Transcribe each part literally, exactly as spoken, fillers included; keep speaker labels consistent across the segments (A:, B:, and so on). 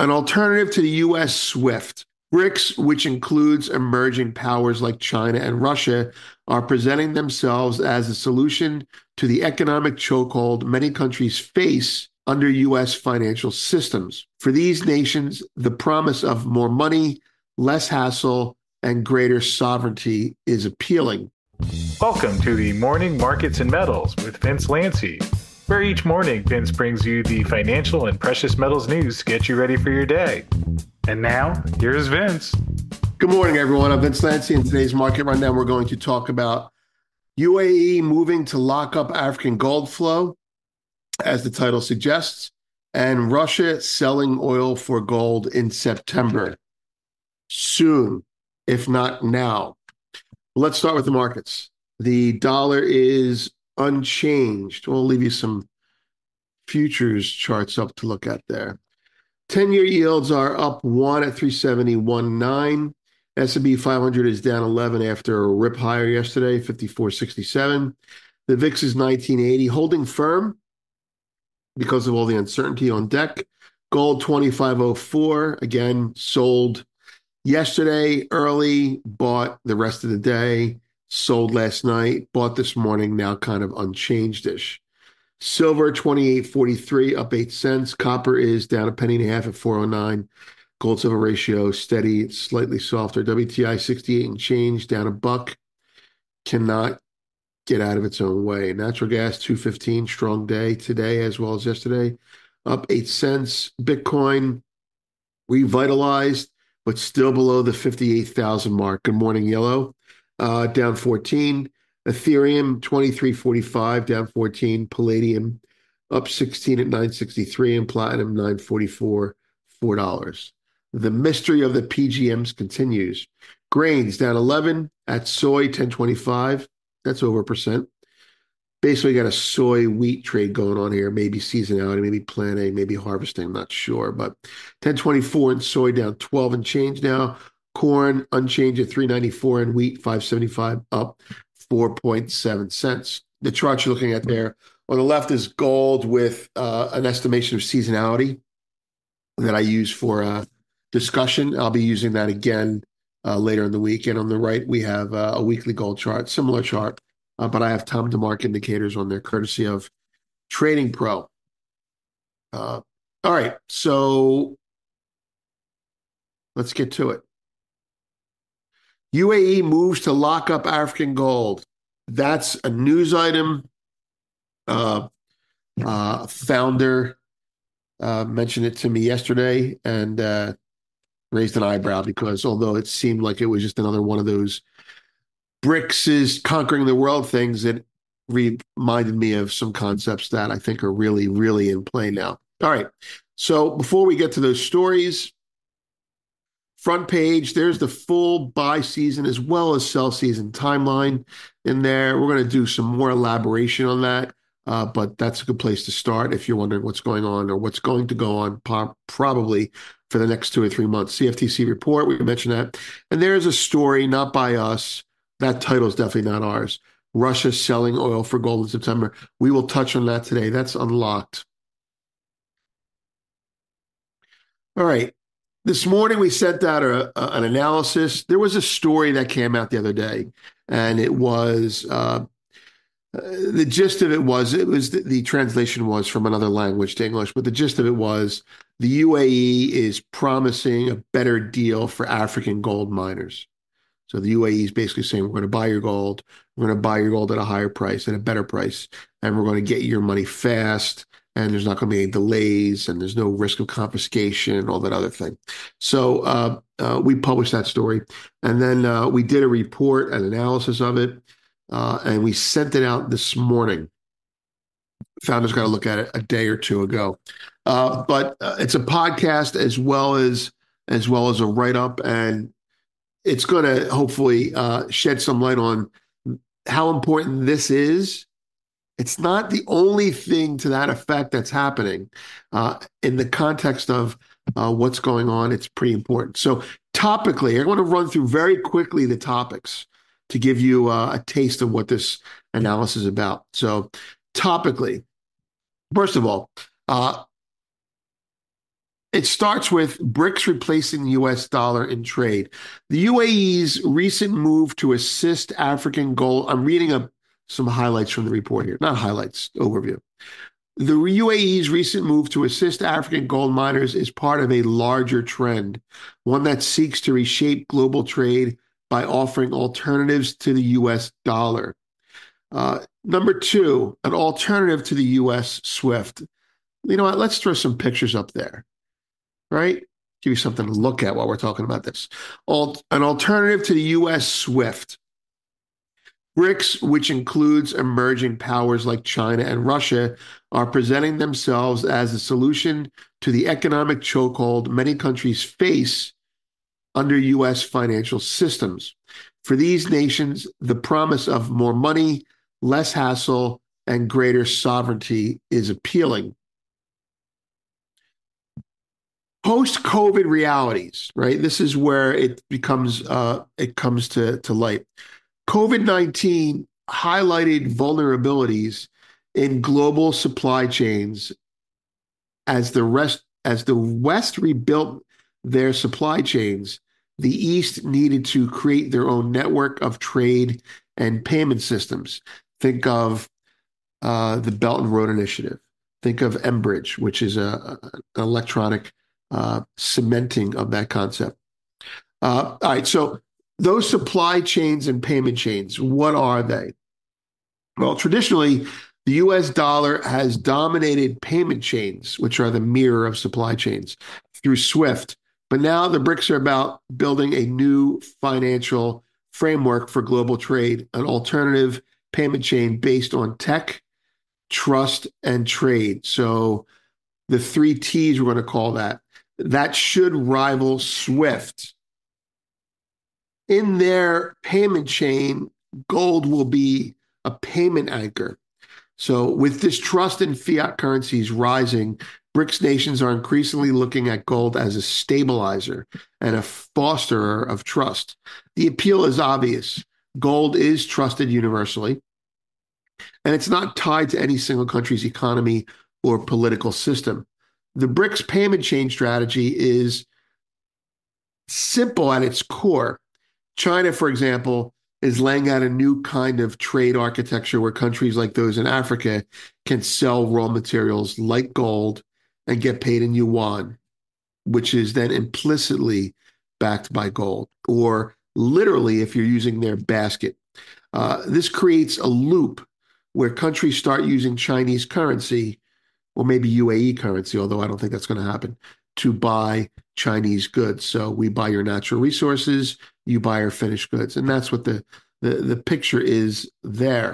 A: An alternative to the U S SWIFT. BRICS, which includes emerging powers like China and Russia, are presenting themselves as a solution to the economic chokehold many countries face under U S financial systems. For these nations, the promise of more money, less hassle, and greater sovereignty is appealing.
B: Welcome to the Morning Markets and Metals with Vince Lanci, where each morning Vince brings you the financial and precious metals news to get you ready for your day. And now, here's Vince.
A: Good morning, everyone. I'm Vince Lanci. In today's market rundown, we're going to talk about U A E moving to lock up African gold flow, as the title suggests, and Russia selling oil for gold in September. Soon, if not now. Let's start with the markets. The dollar is unchanged. We'll leave you some futures charts up to look at there. ten-year yields are up one at three seventy-one point nine. S and P five hundred is down eleven after a rip higher yesterday, fifty-four sixty-seven. The V I X is nineteen eighty, holding firm because of all the uncertainty on deck. Gold twenty-five oh four, again, sold yesterday early, bought the rest of the day, sold last night, bought this morning, now kind of unchanged-ish. Silver twenty-eight forty-three, up eight cents. Copper is down a penny and a half at four oh nine. Gold silver ratio steady, slightly softer. W T I sixty-eight and change, down a buck. Cannot get out of its own way. Natural gas two fifteen, strong day today as well as yesterday, up eight cents. Bitcoin revitalized, but still below the fifty-eight thousand mark. Good morning, yellow. Uh, down fourteen. Ethereum twenty-three forty-five, down fourteen. Palladium up sixteen at nine sixty-three, and platinum nine forty-four, four dollars. The mystery of the P G Ms continues. Grains down eleven at soy ten twenty-five. That's over a percent. Basically got a soy wheat trade going on here. Maybe seasonality, maybe planting, maybe harvesting. I'm not sure, but ten twenty-four and soy down twelve and change now. Corn unchanged at three ninety-four and wheat five seventy-five, up four point seven cents. The chart you're looking at there on the left is gold with uh, an estimation of seasonality that I use for uh, discussion. I'll be using that again uh, later in the week. And on the right, we have uh, a weekly gold chart, similar chart, uh, but I have time to market indicators on there, courtesy of Trading Pro. Uh, all right, so let's get to it. U A E moves to lock up African gold. That's a news item. Uh, uh, founder uh, mentioned it to me yesterday and uh, raised an eyebrow because although it seemed like it was just another one of those BRICS is conquering the world things, it reminded me of some concepts that I think are really, really in play now. All right. So before we get to those stories, front page, there's the full buy season as well as sell season timeline in there. We're going to do some more elaboration on that, uh, but that's a good place to start if you're wondering what's going on or what's going to go on po- probably for the next two or three months. C F T C report, we mentioned that. And there's a story, not by us. That title is definitely not ours. Russia selling oil for gold in September. We will touch on that today. That's unlocked. All right. This morning, we sent out a, a, an analysis. There was a story that came out the other day, and it was uh, the gist of it was it was the, the translation was from another language to English, but the gist of it was the U A E is promising a better deal for African gold miners. So the U A E is basically saying, we're going to buy your gold, we're going to buy your gold at a higher price, at a better price, and we're going to get your money fast. And there's not going to be any delays, and there's no risk of confiscation and all that other thing. So uh, uh, we published that story, and then uh, we did a report, an analysis of it, uh, and we sent it out this morning. Founders got to look at it a day or two ago, uh, but uh, it's a podcast as well as as well as a write-up, and it's going to hopefully uh, shed some light on how important this is. It's not the only thing to that effect that's happening. Uh, in the context of uh, what's going on, it's pretty important. So topically, I want to run through very quickly the topics to give you uh, a taste of what this analysis is about. So topically, first of all, uh, It starts with BRICS replacing the U S dollar in trade. The U A E's recent move to assist African gold. I'm reading up some highlights from the report here, not highlights, overview. The U A E's recent move to assist African gold miners is part of a larger trend, one that seeks to reshape global trade by offering alternatives to the U S dollar. Uh, number two, an alternative to the U S SWIFT. You know what? Let's throw some pictures up there, right? Give you something to look at while we're talking about this. Alt- an alternative to the U S SWIFT. BRICS, which includes emerging powers like China and Russia, are presenting themselves as a solution to the economic chokehold many countries face under U S financial systems. For these nations, the promise of more money, less hassle, and greater sovereignty is appealing. Post-COVID realities, right? This is where it becomes, uh, it comes to, to light. COVID nineteen highlighted vulnerabilities in global supply chains as the rest, as the West rebuilt their supply chains. The East needed to create their own network of trade and payment systems. Think of uh, the Belt and Road Initiative. Think of Enbridge, which is a, a an electronic uh, cementing of that concept. Uh, all right, so those supply chains and payment chains, what are they? Well, traditionally, the U S dollar has dominated payment chains, which are the mirror of supply chains, through SWIFT. But now the BRICS are about building a new financial framework for global trade, an alternative payment chain based on tech, trust, and trade. So the three T's we're going to call that. That should rival SWIFT. In their payment chain, gold will be a payment anchor. So with this trust in fiat currencies rising, BRICS nations are increasingly looking at gold as a stabilizer and a fosterer of trust. The appeal is obvious. Gold is trusted universally, and it's not tied to any single country's economy or political system. The BRICS payment chain strategy is simple at its core. China, for example, is laying out a new kind of trade architecture where countries like those in Africa can sell raw materials like gold and get paid in yuan, which is then implicitly backed by gold, or literally if you're using their basket. Uh, this creates a loop where countries start using Chinese currency, or maybe U A E currency, although I don't think that's going to happen, to buy Chinese goods. So we buy your natural resources, you buy our finished goods. And that's what the, the, the picture is there.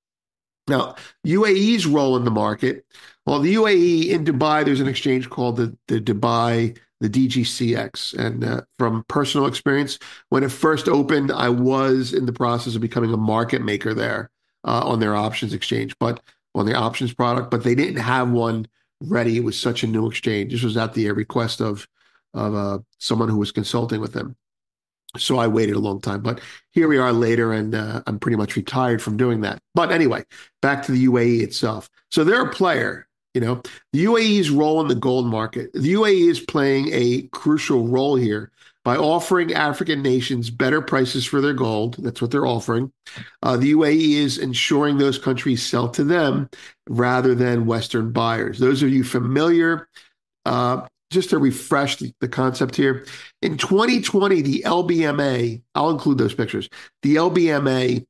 A: Now, U A E's role in the market, well, the U A E in Dubai, there's an exchange called the, the Dubai, the D G C X. And uh, from personal experience, when it first opened, I was in the process of becoming a market maker there uh, on their options exchange, but on the options product, but they didn't have one ready. It was such a new exchange. This was at the request of, of uh, someone who was consulting with them. So I waited a long time, but here we are later, and uh, I'm pretty much retired from doing that. But anyway, back to the U A E itself. So they're a player, you know, the U A E's role in the gold market. The U A E is playing a crucial role here by offering African nations better prices for their gold. That's what they're offering. Uh, the U A E is ensuring those countries sell to them rather than Western buyers. Those of you familiar, uh, just to refresh the, the concept here, in twenty twenty, the L B M A, I'll include those pictures, the L B M A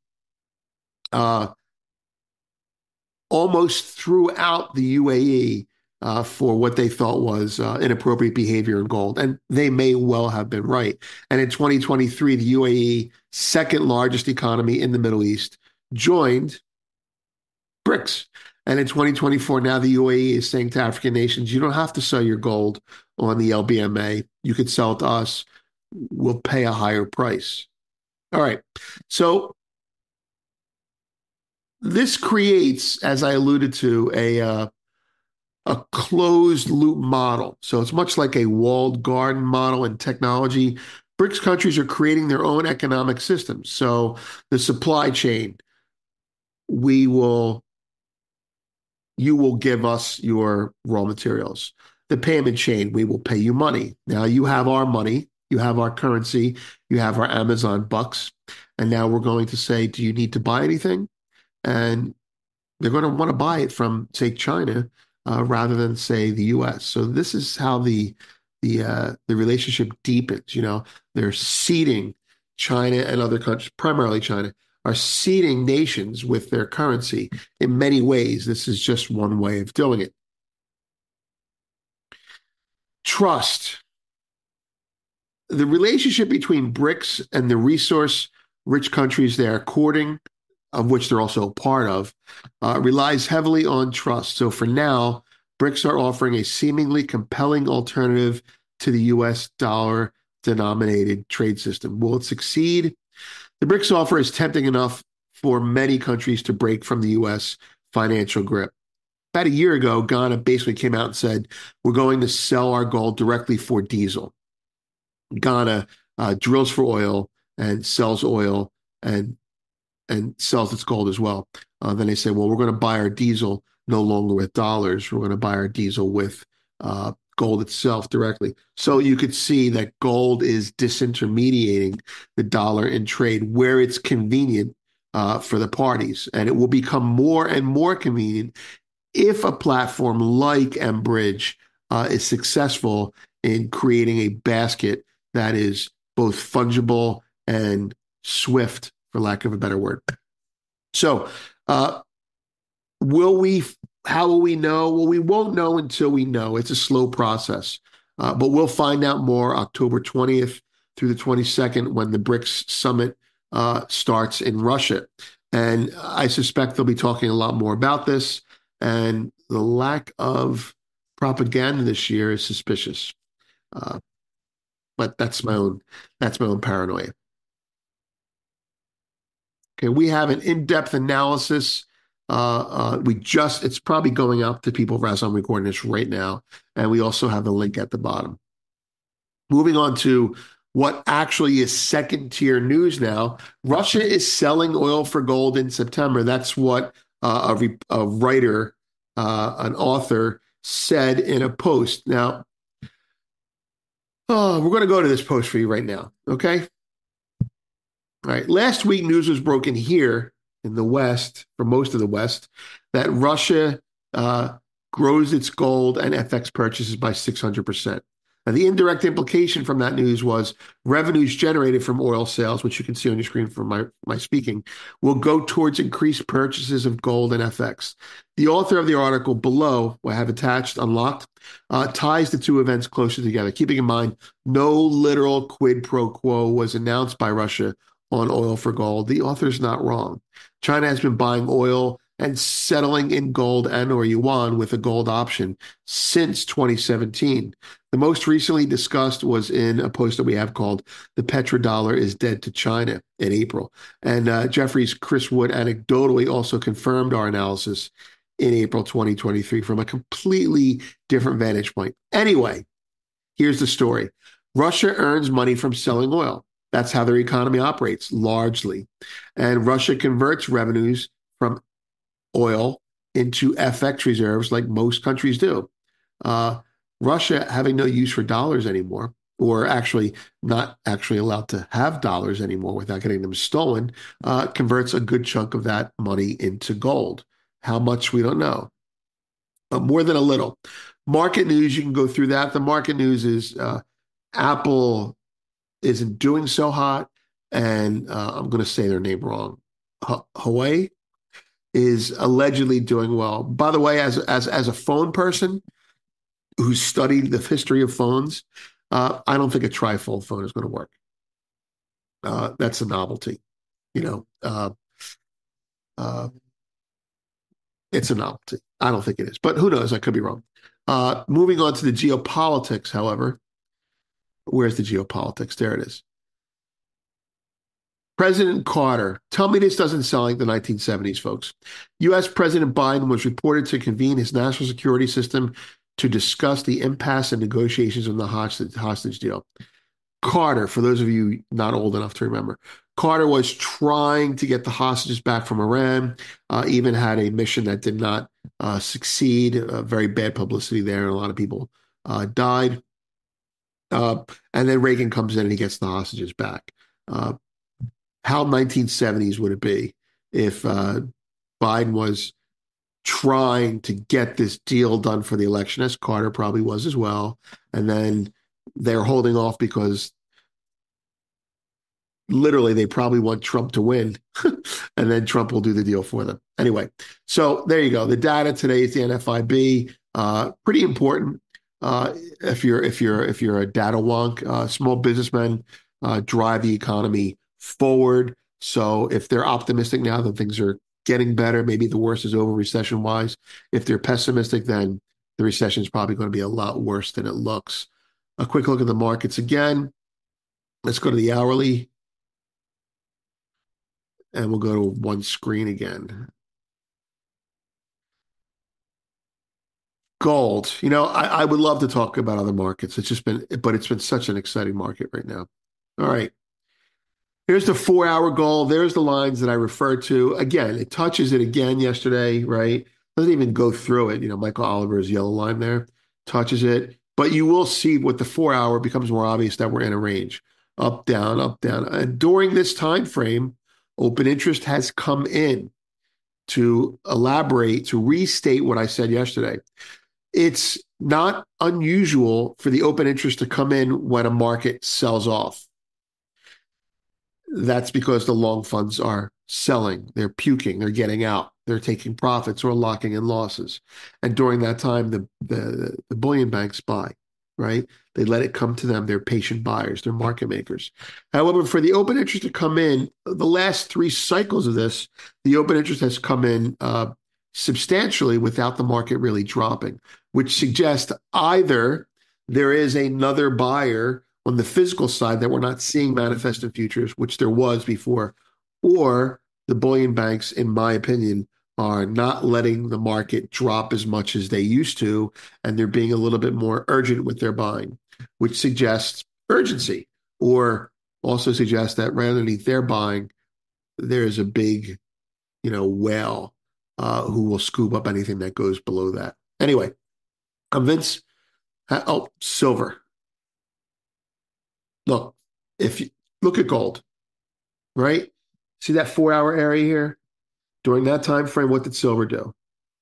A: uh, almost threw out the U A E uh, for what they thought was uh, inappropriate behavior in gold. And they may well have been right. And in twenty twenty-three, the U A E, second largest economy in the Middle East, joined BRICS. And in twenty twenty-four, now the U A E is saying to African nations, you don't have to sell your gold on the L B M A. You could sell it to us. We'll pay a higher price. All right. So this creates, as I alluded to, a uh, a closed loop model. So it's much like a walled garden model in technology. BRICS countries are creating their own economic systems. So the supply chain, we will, you will give us your raw materials. the payment chain. We will pay you money. Now you have our money, you have our currency, you have our Amazon bucks, and now we're going to say, do you need to buy anything? And they're going to want to buy it from, say, China, uh, rather than, say, the U S. So this is how the the uh, the relationship deepens. You know, they're seeding China and other countries, primarily China, are seeding nations with their currency in many ways. This is just one way of doing it. Trust. The relationship between BRICS and the resource-rich countries they are courting, of which they're also a part of, uh, relies heavily on trust. So for now, BRICS are offering a seemingly compelling alternative to the U S dollar-denominated trade system. Will it succeed? The BRICS offer is tempting enough for many countries to break from the U S financial grip. About a year ago, Ghana basically came out and said, we're going to sell our gold directly for diesel. Ghana uh, drills for oil and sells oil and and sells its gold as well. Uh, then they say, well, we're going to buy our diesel no longer with dollars. We're going to buy our diesel with uh, gold itself directly. So you could see that gold is disintermediating the dollar in trade where it's convenient uh, for the parties. And it will become more and more convenient if a platform like Enbridge uh, is successful in creating a basket that is both fungible and swift, for lack of a better word. So, uh, will we, how will we know? Well, we won't know until we know. It's a slow process, uh, but we'll find out more October twentieth through the twenty-second when the BRICS summit uh, starts in Russia. And I suspect they'll be talking a lot more about this. And the lack of propaganda this year is suspicious. Uh, but that's my own, that's my own paranoia. Okay, we have an in-depth analysis. Uh, uh, we just, it's probably going out to people as I'm recording this right now. And we also have the link at the bottom. Moving on to what actually is second-tier news now. Russia is selling oil for gold in September. That's what uh, a, a writer, uh, an author said in a post. Now, oh, we're going to go to this post for you right now, okay? All right. Last week, news was broken here in the West, for most of the West, that Russia uh, grows its gold and F X purchases by six hundred percent. Now, the indirect implication from that news was revenues generated from oil sales, which you can see on your screen from my, my speaking, will go towards increased purchases of gold and F X. The author of the article below, I have attached, unlocked, uh, ties the two events closer together. Keeping in mind, no literal quid pro quo was announced by Russia on oil for gold. The author's not wrong. China has been buying oil and settling in gold and or yuan with a gold option since twenty seventeen. The most recently discussed was in a post that we have called "The Petrodollar is Dead to China" in April. And uh, Jefferies' Chris Wood anecdotally also confirmed our analysis in April twenty twenty-three from a completely different vantage point. Anyway, here's the story. Russia earns money from selling oil. That's how their economy operates, largely. And Russia converts revenues from oil into F X reserves like most countries do. Uh, Russia, having no use for dollars anymore, or actually not actually allowed to have dollars anymore without getting them stolen, uh, converts a good chunk of that money into gold. How much, we don't know. But more than a little. Market news, you can go through that. The market news is uh, Apple isn't doing so hot, and uh, I'm going to say their name wrong. H- Huawei is allegedly doing well. By the way, as as as a phone person who studied the history of phones, uh, I don't think a trifold phone is going to work. Uh, that's a novelty, you know. Uh, uh, it's a novelty. I don't think it is, but who knows? I could be wrong. Uh, moving on to the geopolitics, however. Where's the geopolitics? There it is. President Carter. Tell me this doesn't sound like the nineteen seventies, folks. U S President Biden was reported to convene his national security system to discuss the impasse in negotiations on the hostage, hostage deal. Carter, for those of you not old enough to remember, Carter was trying to get the hostages back from Iran, uh, even had a mission that did not uh, succeed. Uh, very bad publicity there, and a lot of people uh, died. Uh, and then Reagan comes in and he gets the hostages back. Uh, how nineteen seventies would it be if uh, Biden was trying to get this deal done for the election, as Carter probably was as well, and then they're holding off because literally they probably want Trump to win, and then Trump will do the deal for them. Anyway, so there you go. The data today is the N F I B, uh, pretty important. Uh, if you're if you're if you're a data wonk, uh, small businessmen uh, drive the economy forward. So if they're optimistic now that things are getting better, maybe the worst is over recession wise. If they're pessimistic, then the recession is probably going to be a lot worse than it looks. A quick look at the markets again. Let's go to the hourly. And we'll go to one screen again. Gold. You know, I, I would love to talk about other markets. It's just been, but it's been such an exciting market right now. All right. Here's the four-hour gold. There's the lines that I referred to. Again, it touches it again yesterday, right? Doesn't even go through it. You know, Michael Oliver's yellow line there touches it. But you will see with the four-hour becomes more obvious that we're in a range. Up, down, up, down. And during this time frame, open interest has come in to elaborate, to restate what I said yesterday. It's not unusual for the open interest to come in when a market sells off. That's because the long funds are selling. They're puking. They're getting out. They're taking profits or locking in losses. And during that time, the, the, the bullion banks buy, right? They let it come to them. They're patient buyers. They're market makers. However, for the open interest to come in, the last three cycles of this, the open interest has come in uh, substantially without the market really dropping, which suggests either there is another buyer on the physical side that we're not seeing manifest in futures, which there was before, or the bullion banks, in my opinion, are not letting the market drop as much as they used to, and they're being a little bit more urgent with their buying, which suggests urgency, or also suggests that right underneath their buying, there's a big, you know, whale uh, who will scoop up anything that goes below that. Anyway, I'm Vince. Oh, silver. Look, if you look at gold, right? See that four-hour area here? During that time frame, what did silver do?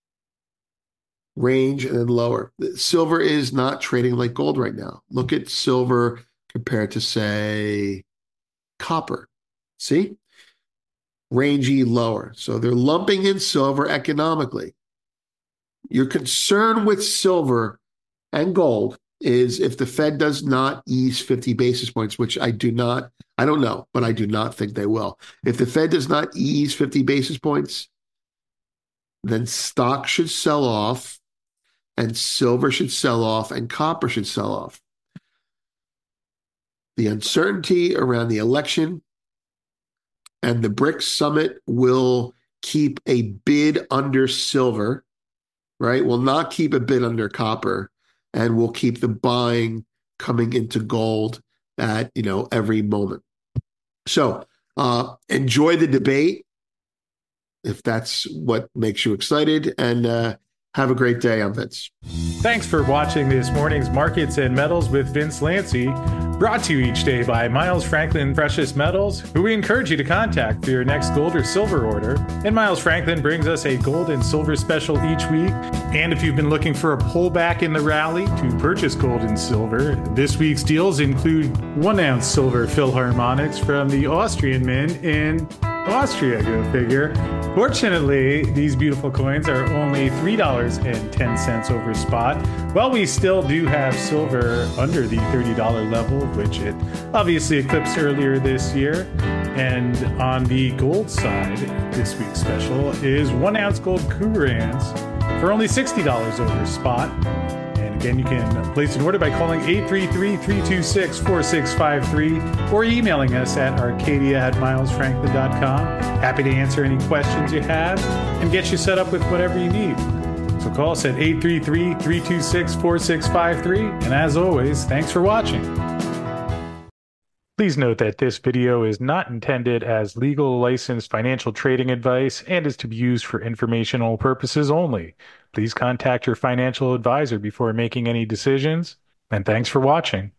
A: Range and then lower. Silver is not trading like gold right now. Look at silver compared to, say, copper. See? Rangy lower. So they're lumping in silver economically. Your concern with silver and gold is if the Fed does not ease fifty basis points, which I do not, I don't know, but I do not think they will. If the Fed does not ease fifty basis points, then stock should sell off, and silver should sell off, and copper should sell off. The uncertainty around the election and the BRICS summit will keep a bid under silver, right? Will not keep a bid under copper, and will keep the buying coming into gold at, you know, every moment. So uh, enjoy the debate if that's what makes you excited, and uh, have a great day. I'm Vince.
B: Thanks for watching this morning's Markets and Metals with Vince Lanci, brought to you each day by Miles Franklin Precious Metals, who we encourage you to contact for your next gold or silver order. And Miles Franklin brings us a gold and silver special each week. And if you've been looking for a pullback in the rally to purchase gold and silver, this week's deals include one ounce silver Philharmonics from the Austrian Mint in Austria, go figure. Fortunately, these beautiful coins are only three dollars and ten cents over spot, while we still do have silver under the thirty dollars level, which it obviously eclipsed earlier this year. And on the gold side, this week's special is one ounce gold Cougarans for only sixty dollars over spot. Again, you can place an order by calling eight three three, three two six, four six five three or emailing us at arcadia at miles franklin dot com. Happy to answer any questions you have and get you set up with whatever you need. So call us at eight three three, three two six, four six five three. And as always, thanks for watching. Please note that this video is not intended as legal licensed financial trading advice and is to be used for informational purposes only. Please contact your financial advisor before making any decisions. And thanks for watching.